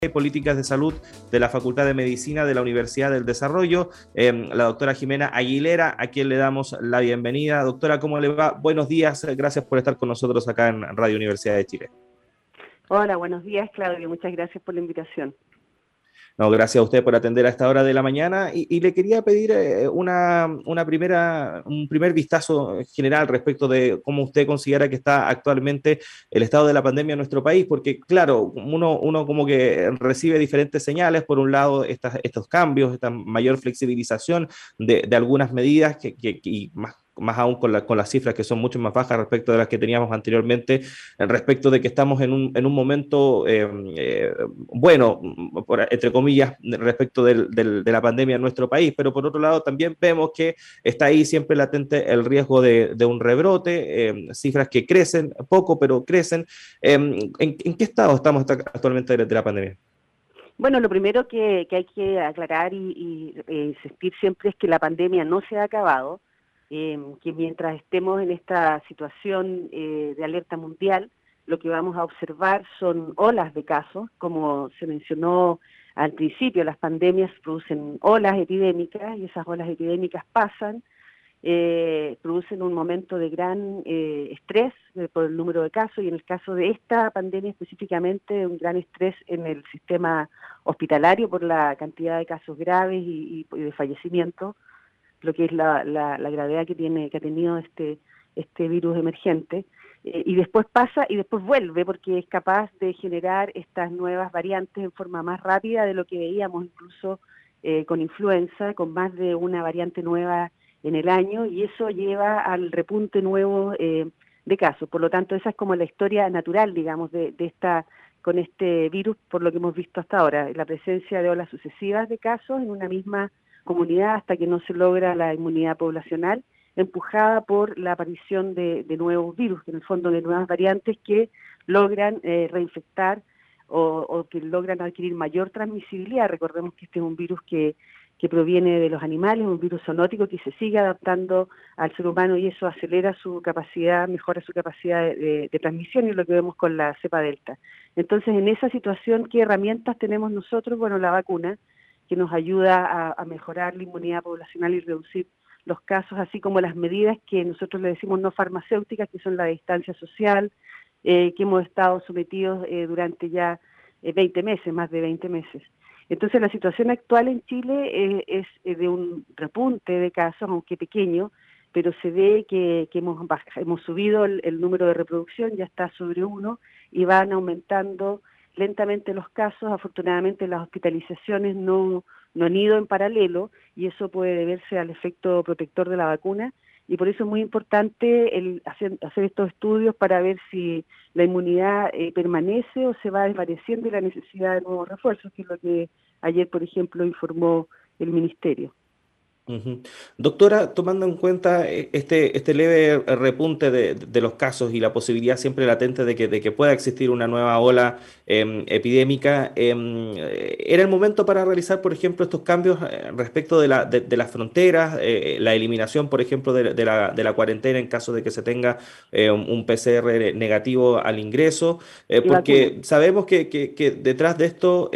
y Políticas de Salud de la Facultad de Medicina de la Universidad del Desarrollo, la doctora Jimena Aguilera, a quien le damos la bienvenida. Doctora, ¿cómo le va? Buenos días, gracias por estar con nosotros acá en Radio Universidad de Chile. Hola, buenos días, Claudio. Muchas gracias por la invitación. No, gracias a usted por atender a esta hora de la mañana y le quería pedir un primer vistazo general respecto de cómo usted considera que está actualmente el estado de la pandemia en nuestro país, porque claro, uno como que recibe diferentes señales, por un lado estos cambios, esta mayor flexibilización de algunas medidas y más aún con las cifras que son mucho más bajas respecto de las que teníamos anteriormente, respecto de que estamos en un momento bueno, entre comillas, respecto de la pandemia en nuestro país, pero por otro lado también vemos que está ahí siempre latente el riesgo de un rebrote, cifras que crecen poco, pero crecen. ¿En qué estado estamos actualmente de la pandemia? Bueno, lo primero que hay que aclarar insistir siempre es que la pandemia no se ha acabado, que mientras estemos en esta situación de alerta mundial, lo que vamos a observar son olas de casos, como se mencionó al principio, las pandemias producen olas epidémicas y esas olas epidémicas pasan, producen un momento de gran estrés por el número de casos y en el caso de esta pandemia específicamente un gran estrés en el sistema hospitalario por la cantidad de casos graves y de fallecimiento, lo que es la gravedad que ha tenido este virus emergente. Y después pasa y después vuelve porque es capaz de generar estas nuevas variantes en forma más rápida de lo que veíamos incluso con influenza, con más de una variante nueva en el año, y eso lleva al repunte nuevo de casos. Por lo tanto, esa es como la historia natural, digamos, con este virus, por lo que hemos visto hasta ahora, la presencia de olas sucesivas de casos en una misma comunidad hasta que no se logra la inmunidad poblacional, empujada por la aparición de nuevos virus, en el fondo de nuevas variantes que logran reinfectar o que logran adquirir mayor transmisibilidad. Recordemos que este es un virus que proviene de los animales, un virus zoonótico que se sigue adaptando al ser humano y eso acelera su capacidad, mejora su capacidad de transmisión, y es lo que vemos con la cepa delta. Entonces, en esa situación, ¿qué herramientas tenemos nosotros? Bueno, la vacuna, que nos ayuda a mejorar la inmunidad poblacional y reducir los casos, así como las medidas que nosotros le decimos no farmacéuticas, que son la distancia social, que hemos estado sometidos durante ya 20 meses, más de 20 meses. Entonces la situación actual en Chile es de un repunte de casos, aunque pequeño, pero se ve que hemos subido el número de reproducción, ya está sobre 1 y van aumentando lentamente los casos. Afortunadamente las hospitalizaciones no han ido en paralelo y eso puede deberse al efecto protector de la vacuna, y por eso es muy importante hacer estos estudios para ver si la inmunidad permanece o se va desvaneciendo y la necesidad de nuevos refuerzos, que es lo que ayer, por ejemplo, informó el Ministerio. Uh-huh. Doctora, tomando en cuenta este leve repunte de los casos y la posibilidad siempre latente de que pueda existir una nueva ola epidémica, ¿era el momento para realizar, por ejemplo, estos cambios respecto de las fronteras, la eliminación, por ejemplo, de la cuarentena en caso de que se tenga un PCR negativo al ingreso? Y vacuna. Porque sabemos que detrás de esto,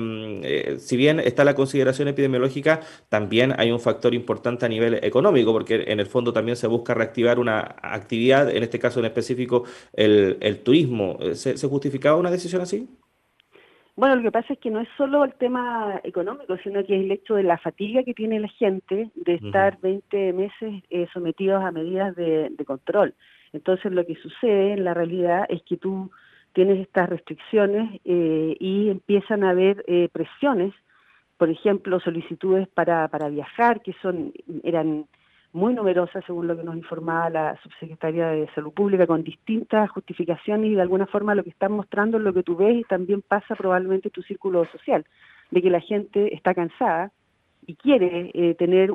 si bien está la consideración epidemiológica, también hay un factor importante a nivel económico, porque en el fondo también se busca reactivar una actividad, en este caso en específico el turismo. ¿Se justificaba una decisión así? Bueno, lo que pasa es que no es solo el tema económico, sino que es el hecho de la fatiga que tiene la gente de Ujú. estar 20 meses sometidos a medidas de control. Entonces, lo que sucede en la realidad es que tú tienes estas restricciones y empiezan a haber presiones, por ejemplo, solicitudes para viajar, eran muy numerosas, según lo que nos informaba la subsecretaria de Salud Pública, con distintas justificaciones, y de alguna forma lo que están mostrando es lo que tú ves y también pasa probablemente en tu círculo social, de que la gente está cansada y quiere tener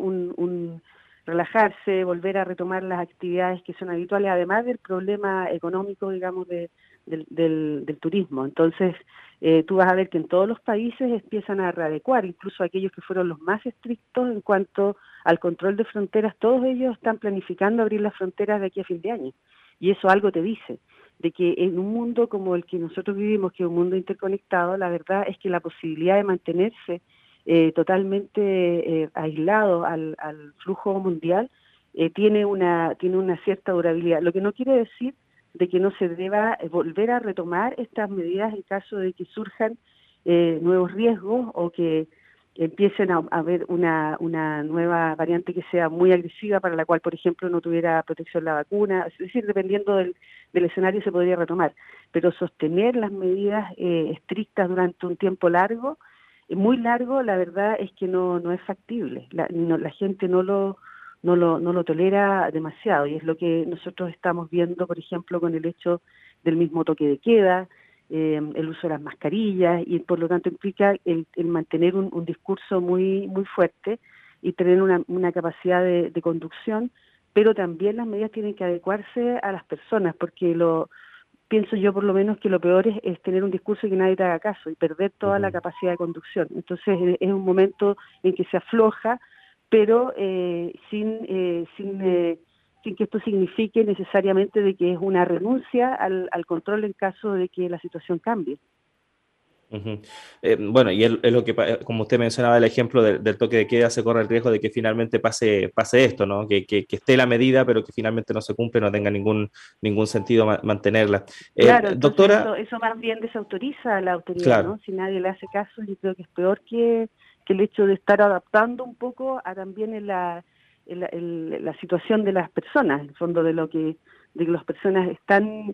relajarse, volver a retomar las actividades que son habituales, además del problema económico, digamos, del turismo. Entonces, tú vas a ver que en todos los países empiezan a readecuar, incluso aquellos que fueron los más estrictos en cuanto al control de fronteras, todos ellos están planificando abrir las fronteras de aquí a fin de año. Y eso algo te dice. de que en un mundo como el que nosotros vivimos, que es un mundo interconectado, la verdad es que la posibilidad de mantenerse totalmente aislado al flujo mundial tiene una cierta durabilidad. Lo que no quiere decir de que no se deba volver a retomar estas medidas en caso de que surjan nuevos riesgos o que empiecen a haber una nueva variante que sea muy agresiva, para la cual, por ejemplo, no tuviera protección la vacuna. Es decir, dependiendo del escenario se podría retomar. Pero sostener las medidas estrictas durante un tiempo largo, muy largo, la verdad es que no es factible. La gente no lo tolera demasiado, y es lo que nosotros estamos viendo, por ejemplo, con el hecho del mismo toque de queda, el uso de las mascarillas, y por lo tanto implica el mantener un discurso muy muy fuerte y tener una capacidad de conducción, pero también las medidas tienen que adecuarse a las personas, porque pienso yo por lo menos que lo peor es tener un discurso y que nadie te haga caso y perder toda la capacidad de conducción. Entonces es un momento en que se afloja, pero sin que esto signifique necesariamente de que es una renuncia al control en caso de que la situación cambie. Ujú. Bueno, y es lo que, como usted mencionaba, el ejemplo del toque de queda, se corre el riesgo de que finalmente pase esto, ¿no? Que esté la medida, pero que finalmente no se cumple, no tenga ningún sentido mantenerla. Claro, entonces Doctora, eso más bien desautoriza a la autoridad, claro. ¿no? Si nadie le hace caso, yo creo que es peor que el hecho de estar adaptando un poco a también la situación de las personas, en el fondo de que las personas están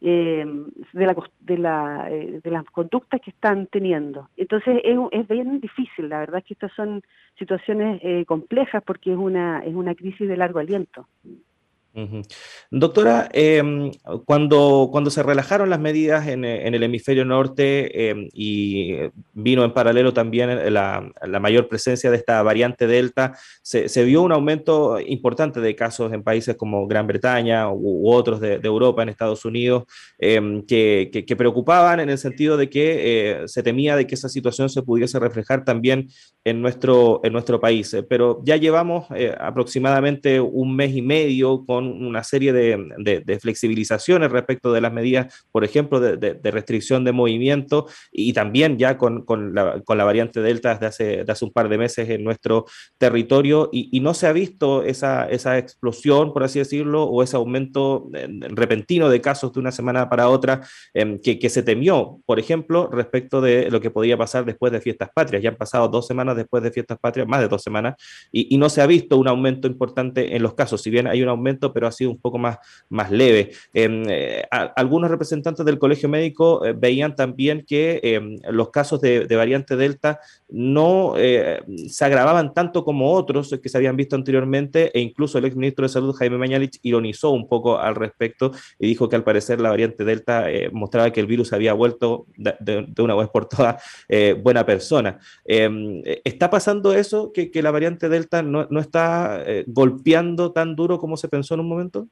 de las conductas que están teniendo. Entonces es bien difícil, la verdad es que estas son situaciones complejas, porque es una crisis de largo aliento. Ujú. Doctora, cuando se relajaron las medidas en el hemisferio norte, y vino en paralelo también la mayor presencia de esta variante Delta, se vio un aumento importante de casos en países como Gran Bretaña u otros de Europa, en Estados Unidos, que preocupaban, en el sentido de que se temía de que esa situación se pudiese reflejar también en nuestro país. Pero ya llevamos aproximadamente un mes y medio con una serie de flexibilizaciones respecto de las medidas, por ejemplo, de restricción de movimiento, y también ya con la variante Delta desde hace un par de meses en nuestro territorio, y no se ha visto esa explosión, por así decirlo, o ese aumento repentino de casos de una semana para otra, que se temió, por ejemplo, respecto de lo que podía pasar después de Fiestas Patrias. Ya han pasado 2 semanas después de Fiestas Patrias, más de 2 semanas, y no se ha visto un aumento importante en los casos. Si bien hay un aumento, pero ha sido un poco más leve. Algunos representantes del Colegio Médico veían también que los casos de variante Delta no se agravaban tanto como otros que se habían visto anteriormente, e incluso el exministro de Salud, Jaime Mañalich, ironizó un poco al respecto y dijo que al parecer la variante Delta mostraba que el virus había vuelto de una vez por todas buena persona. ¿Está pasando eso, que la variante Delta no está golpeando tan duro como se pensó en un momento?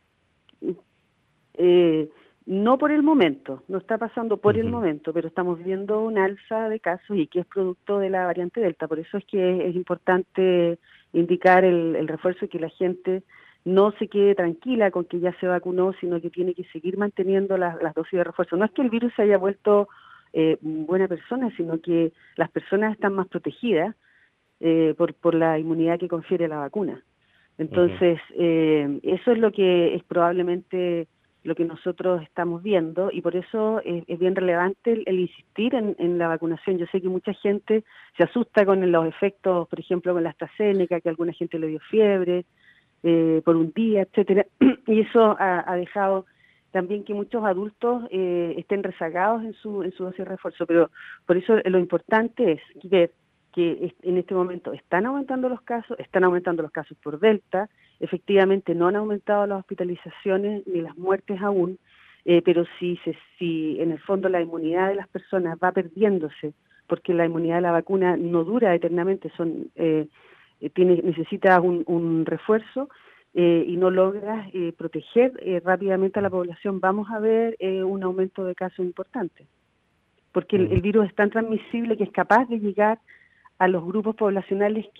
Eh, no por el momento, no está pasando por el Ujú. momento, pero estamos viendo un alza de casos, y que es producto de la variante Delta. Por eso es que es importante indicar el refuerzo, y que la gente no se quede tranquila con que ya se vacunó, sino que tiene que seguir manteniendo las dosis de refuerzo. No es que el virus se haya vuelto buena persona, sino que las personas están más protegidas por la inmunidad que confiere la vacuna. Ujú. Entonces, eso es lo que es probablemente lo que nosotros estamos viendo, y por eso es bien relevante el insistir en la vacunación. Yo sé que mucha gente se asusta con los efectos, por ejemplo, con la AstraZeneca, que a alguna gente le dio fiebre por un día, etcétera, y eso ha dejado también que muchos adultos estén rezagados en su dosis de refuerzo. Pero por eso lo importante es ver que en este momento están aumentando los casos por Delta. Efectivamente no han aumentado las hospitalizaciones ni las muertes aún, pero si en el fondo la inmunidad de las personas va perdiéndose, porque la inmunidad de la vacuna no dura eternamente, necesita un refuerzo, y no logras proteger rápidamente a la población, vamos a ver un aumento de casos importante, porque el virus es tan transmisible que es capaz de llegar a los grupos poblacionales que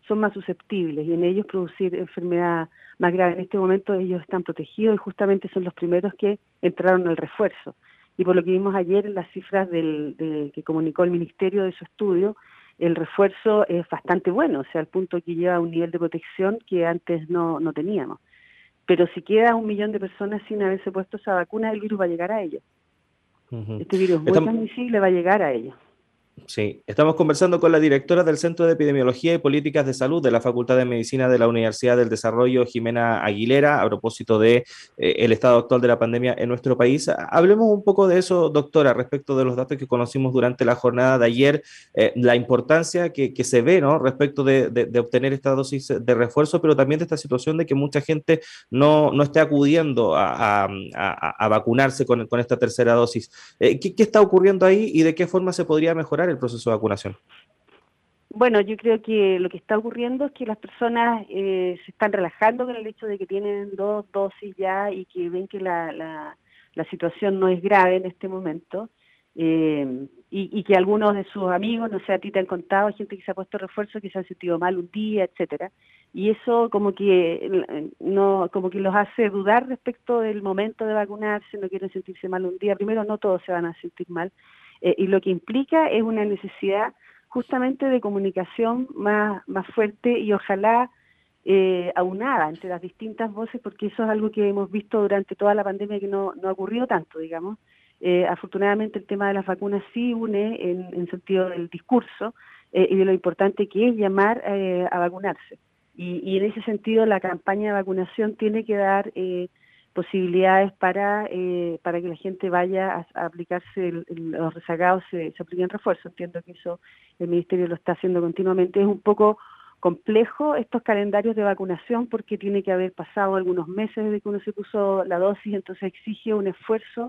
son más susceptibles y en ellos producir enfermedad más grave. En este momento ellos están protegidos y justamente son los primeros que entraron al refuerzo. Y por lo que vimos ayer en las cifras que comunicó el Ministerio de su estudio, el refuerzo es bastante bueno, o sea, al punto que lleva un nivel de protección que antes no teníamos. Pero si queda 1 millón de personas sin haberse puesto esa vacuna, el virus va a llegar a ellos. Este virus muy transmisible, va a llegar a ellos. Sí, estamos conversando con la directora del Centro de Epidemiología y Políticas de Salud de la Facultad de Medicina de la Universidad del Desarrollo, Jimena Aguilera, a propósito de el estado actual de la pandemia en nuestro país. Hablemos un poco de eso, doctora, respecto de los datos que conocimos durante la jornada de ayer, la importancia que se ve, ¿no?, respecto de obtener esta dosis de refuerzo, pero también de esta situación de que mucha gente no esté acudiendo a vacunarse con esta tercera dosis. ¿Qué está ocurriendo ahí y de qué forma se podría mejorar el proceso de vacunación? Bueno, yo creo que lo que está ocurriendo es que las personas se están relajando con el hecho de que tienen 2 dosis ya y que ven que la situación no es grave en este momento, y que algunos de sus amigos, no sé, a ti te han contado, gente que se ha puesto refuerzo, que se han sentido mal un día, etcétera, y eso como que no, como que los hace dudar respecto del momento de vacunarse, no quieren sentirse mal un día. Primero, no todos se van a sentir mal, y lo que implica es una necesidad justamente de comunicación más fuerte y ojalá aunada entre las distintas voces, porque eso es algo que hemos visto durante toda la pandemia que no ha ocurrido tanto, digamos. Afortunadamente el tema de las vacunas sí une en sentido del discurso y de lo importante que es llamar a vacunarse. Y en ese sentido la campaña de vacunación tiene que dar posibilidades para que la gente vaya a aplicarse los rezagados, se apliquen refuerzos. Entiendo que eso el Ministerio lo está haciendo continuamente. Es un poco complejo estos calendarios de vacunación porque tiene que haber pasado algunos meses desde que uno se puso la dosis, entonces exige un esfuerzo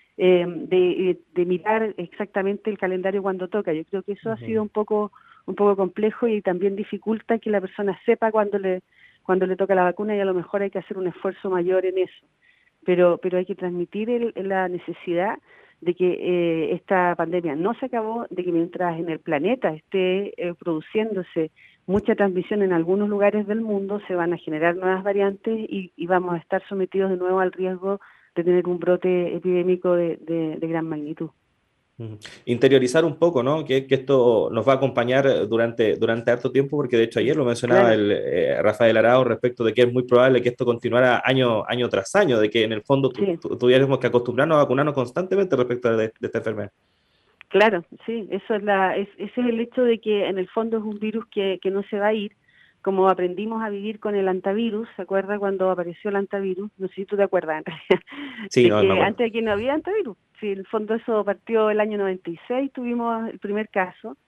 de mirar exactamente el calendario cuando toca. Yo creo que eso ha sido un poco complejo y también dificulta que la persona sepa cuándo le toca la vacuna y a lo mejor hay que hacer un esfuerzo mayor en eso. Pero hay que transmitir la necesidad de que esta pandemia no se acabó, de que mientras en el planeta esté produciéndose mucha transmisión en algunos lugares del mundo, se van a generar nuevas variantes y vamos a estar sometidos de nuevo al riesgo de tener un brote epidémico de gran magnitud. Interiorizar un poco, ¿no? Que esto nos va a acompañar durante harto tiempo, porque de hecho ayer lo mencionaba Claro. el Rafael Arao respecto de que es muy probable que esto continuara año tras año, de que en el fondo Sí. tuviéramos que acostumbrarnos a vacunarnos constantemente respecto de esta enfermedad. Claro, sí, eso ese es el hecho de que en el fondo es un virus que no se va a ir, como aprendimos a vivir con el antivirus. ¿Se acuerda cuando apareció el antivirus? No sé si tú te acuerdas, en realidad, Sí, de no, me que acuerdo. antes de que no había antivirus. Sí, en el fondo eso partió el año 96, tuvimos el primer caso,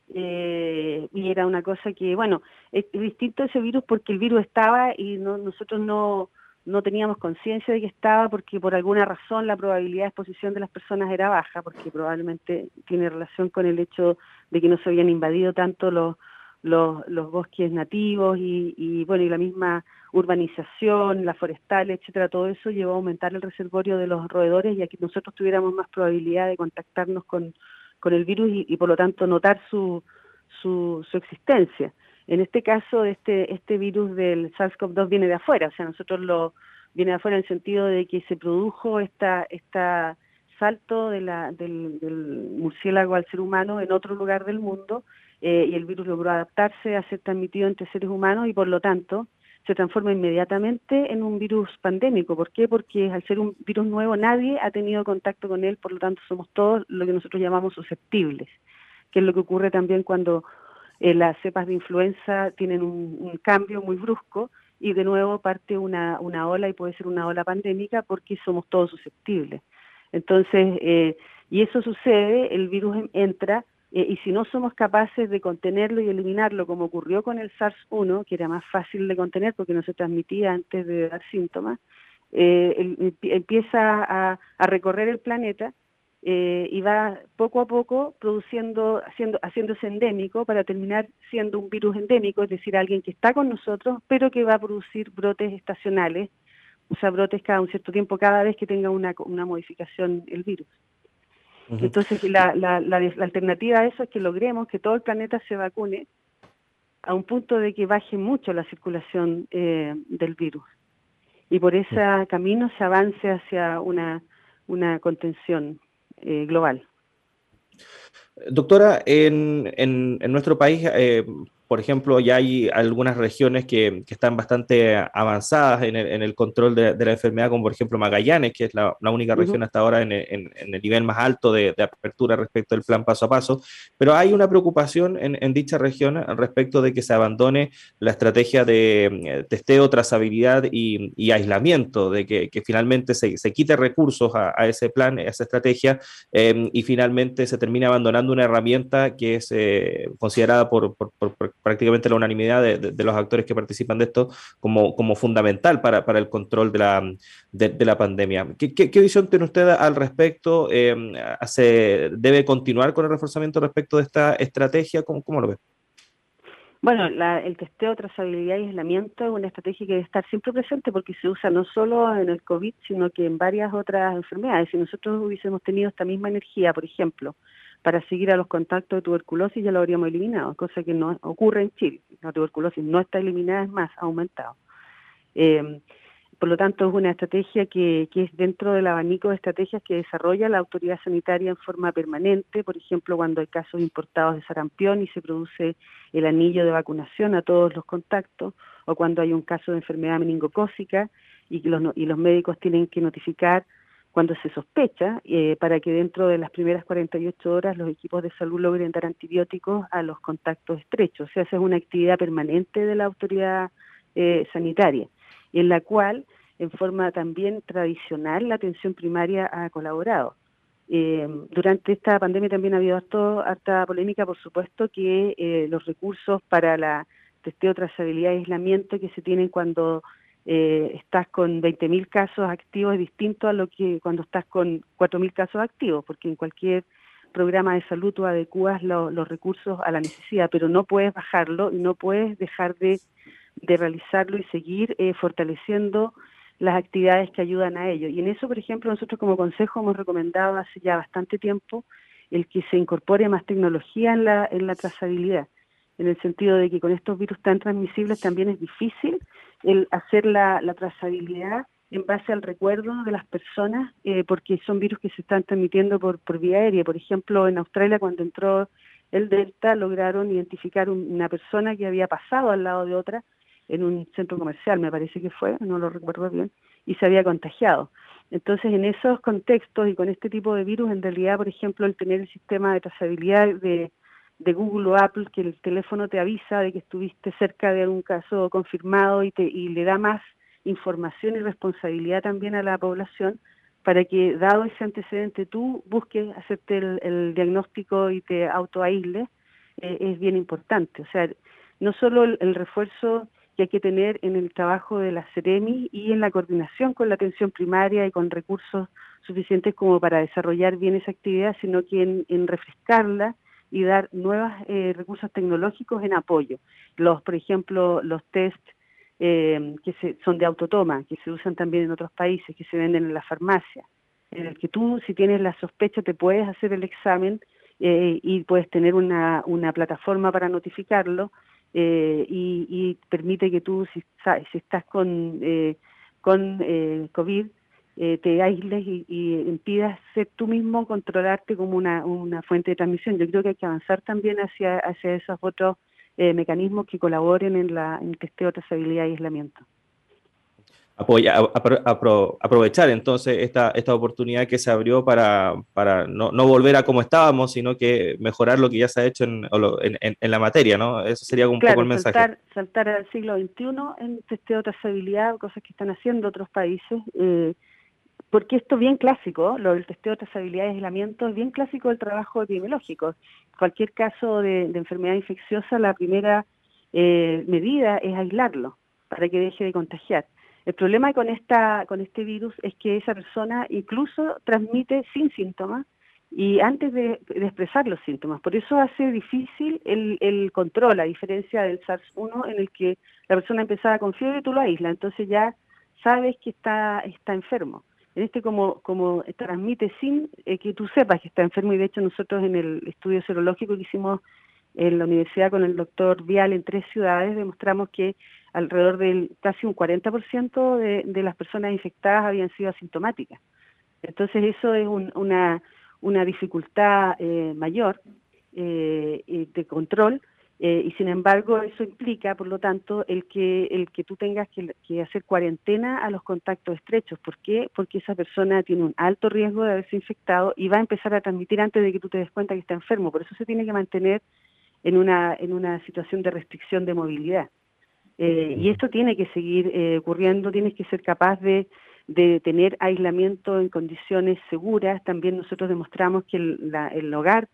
y era una cosa que, bueno, es distinto ese virus porque el virus estaba y nosotros no teníamos conciencia de que estaba porque por alguna razón la probabilidad de exposición de las personas era baja, porque probablemente tiene relación con el hecho de que no se habían invadido tanto los bosques nativos y bueno, y la misma urbanización, la forestal, etcétera. Todo eso llevó a aumentar el reservorio de los roedores y a que nosotros tuviéramos más probabilidad de contactarnos con el virus y por lo tanto notar su existencia. En este caso, este virus del SARS-CoV-2 viene de afuera, o sea, viene de afuera en el sentido de que se produjo esta salto del murciélago al ser humano en otro lugar del mundo, y el virus logró adaptarse a ser transmitido entre seres humanos y por lo tanto se transforma inmediatamente en un virus pandémico. ¿Por qué? Porque al ser un virus nuevo nadie ha tenido contacto con él, por lo tanto somos todos lo que nosotros llamamos susceptibles, que es lo que ocurre también cuando las cepas de influenza tienen un cambio muy brusco y de nuevo parte una ola y puede ser una ola pandémica porque somos todos susceptibles. Entonces, y eso sucede, el virus entra y si no somos capaces de contenerlo y eliminarlo, como ocurrió con el SARS-1, que era más fácil de contener porque no se transmitía antes de dar síntomas, empieza a recorrer el planeta y va poco a poco haciéndose endémico para terminar siendo un virus endémico, es decir, alguien que está con nosotros, pero que va a producir brotes estacionales, o sea, brotes cada un cierto tiempo, cada vez que tenga una modificación el virus. Entonces, la alternativa a eso es que logremos que todo el planeta se vacune a un punto de que baje mucho la circulación del virus. Y por ese camino se avance hacia una contención global. Doctora, en nuestro país, por ejemplo, ya hay algunas regiones que están bastante avanzadas en el control de la enfermedad, como por ejemplo Magallanes, que es la única región hasta ahora en el nivel más alto de apertura respecto al plan paso a paso, pero hay una preocupación en dicha región respecto de que se abandone la estrategia de testeo, trazabilidad y aislamiento, de que finalmente se quite recursos a ese plan, a esa estrategia, y finalmente se termina abandonando una herramienta que es considerada por prácticamente la unanimidad de los actores que participan de esto como fundamental para el control de la pandemia. ¿Qué visión tiene usted al respecto? ¿Debe continuar con el reforzamiento respecto de esta estrategia? ¿Cómo lo ve? Bueno, el testeo, trazabilidad y aislamiento es una estrategia que debe estar siempre presente porque se usa no solo en el COVID, sino que en varias otras enfermedades. Si nosotros hubiésemos tenido esta misma energía, por ejemplo, para seguir a los contactos de tuberculosis, ya lo habríamos eliminado, cosa que no ocurre en Chile. La tuberculosis no está eliminada, es más, ha aumentado. Por lo tanto, es una estrategia que es dentro del abanico de estrategias que desarrolla la autoridad sanitaria en forma permanente, por ejemplo, cuando hay casos importados de sarampión y se produce el anillo de vacunación a todos los contactos, o cuando hay un caso de enfermedad meningocócica y los médicos tienen que notificar cuando se sospecha, para que dentro de las primeras 48 horas los equipos de salud logren dar antibióticos a los contactos estrechos. O sea, esa es una actividad permanente de la autoridad sanitaria, en la cual, en forma también tradicional, la atención primaria ha colaborado. Durante esta pandemia también ha habido harta polémica, por supuesto, que los recursos para la testeo, trazabilidad y aislamiento que se tienen cuando estás con 20.000 casos activos es distinto a lo que cuando estás con 4.000 casos activos, porque en cualquier programa de salud tú adecuas los recursos a la necesidad, pero no puedes bajarlo y no puedes dejar de realizarlo y seguir fortaleciendo las actividades que ayudan a ello. Y en eso, por ejemplo, nosotros como consejo hemos recomendado hace ya bastante tiempo el que se incorpore más tecnología en la trazabilidad, en el sentido de que con estos virus tan transmisibles también es difícil el hacer la trazabilidad en base al recuerdo de las personas, porque son virus que se están transmitiendo por vía aérea. Por ejemplo, en Australia, cuando entró el Delta, lograron identificar una persona que había pasado al lado de otra en un centro comercial, me parece que fue, no lo recuerdo bien, y se había contagiado. Entonces, en esos contextos y con este tipo de virus, en realidad, por ejemplo, el tener el sistema de trazabilidad de Google o Apple, que el teléfono te avisa de que estuviste cerca de algún caso confirmado y le da más información y responsabilidad también a la población para que, dado ese antecedente, tú busques hacerte el diagnóstico y te autoaísles, es bien importante. O sea, no solo el refuerzo que hay que tener en el trabajo de la Seremi y en la coordinación con la atención primaria y con recursos suficientes como para desarrollar bien esa actividad, sino que en refrescarla y dar nuevos recursos tecnológicos en apoyo. Por ejemplo, los test son de autotoma, que se usan también en otros países, que se venden en la farmacia, en el que tú, si tienes la sospecha, te puedes hacer el examen y puedes tener una plataforma para notificarlo, y permite que tú, si estás con COVID, te aísles y impidas ser tú mismo controlarte como una fuente de transmisión. Yo creo que hay que avanzar también hacia esos otros mecanismos que colaboren en el testeo, trazabilidad y aislamiento. Aprovechar entonces esta oportunidad que se abrió para no volver a como estábamos, sino que mejorar lo que ya se ha hecho en la materia, ¿no? Eso sería un poco el mensaje. Saltar al siglo XXI en testeo, trazabilidad, cosas que están haciendo otros países, porque esto es bien clásico, lo del testeo, trazabilidad y aislamiento es bien clásico del trabajo epidemiológico. Cualquier caso de enfermedad infecciosa, la primera medida es aislarlo para que deje de contagiar. El problema con este virus es que esa persona incluso transmite sin síntomas y antes de expresar los síntomas. Por eso hace difícil el control, a diferencia del SARS-1, en el que la persona empezaba con fiebre y tú lo aíslas, entonces ya sabes que está enfermo. En este como transmite sin que tú sepas que está enfermo, y de hecho nosotros en el estudio serológico que hicimos en la universidad con el doctor Vial en 3 ciudades, demostramos que alrededor del casi un 40% de las personas infectadas habían sido asintomáticas. Entonces eso es una dificultad mayor de control, y sin embargo eso implica, por lo tanto, el que tú tengas que hacer cuarentena a los contactos estrechos. ¿Por qué? Porque esa persona tiene un alto riesgo de haberse infectado y va a empezar a transmitir antes de que tú te des cuenta que está enfermo. Por eso se tiene que mantener en una situación de restricción de movilidad. Y esto tiene que seguir ocurriendo, tienes que ser capaz de tener aislamiento en condiciones seguras. También nosotros demostramos que el hogar,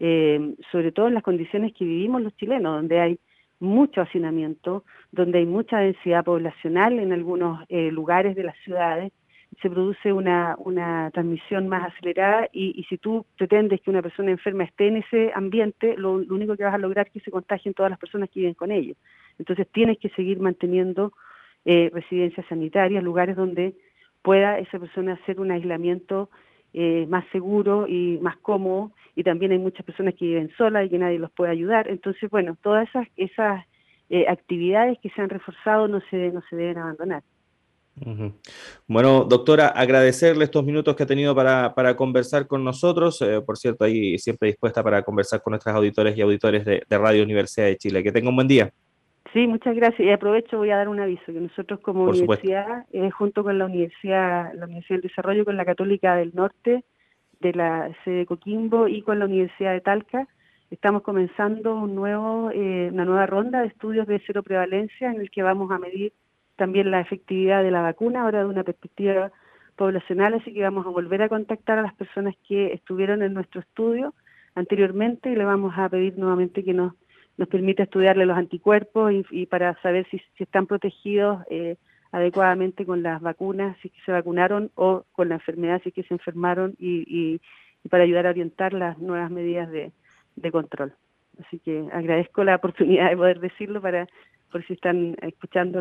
sobre todo en las condiciones que vivimos los chilenos, donde hay mucho hacinamiento, donde hay mucha densidad poblacional en algunos lugares de las ciudades, se produce una transmisión más acelerada y si tú pretendes que una persona enferma esté en ese ambiente, lo único que vas a lograr es que se contagien todas las personas que viven con ellos. Entonces tienes que seguir manteniendo residencias sanitarias, lugares donde pueda esa persona hacer un aislamiento más seguro y más cómodo, y también hay muchas personas que viven solas y que nadie los puede ayudar. Entonces, bueno, todas esas actividades que se han reforzado no se deben abandonar. Ujú. Bueno, doctora, agradecerle estos minutos que ha tenido para conversar con nosotros. Por cierto, ahí siempre dispuesta para conversar con nuestros auditores y auditores de Radio Universidad de Chile. Que tenga un buen día, Sí, muchas gracias. Y aprovecho, voy a dar un aviso, que nosotros como por supuesto. universidad, junto con la Universidad del Desarrollo, con la Católica del Norte, de la sede de Coquimbo y con la Universidad de Talca, estamos comenzando una nueva ronda de estudios de cero prevalencia en el que vamos a medir también la efectividad de la vacuna, ahora de una perspectiva poblacional, así que vamos a volver a contactar a las personas que estuvieron en nuestro estudio anteriormente y le vamos a pedir nuevamente que nos permite estudiarle los anticuerpos y para saber si están protegidos adecuadamente con las vacunas, si es que se vacunaron, o con la enfermedad, si es que se enfermaron, y para ayudar a orientar las nuevas medidas de control. Así que agradezco la oportunidad de poder decirlo por si están escuchando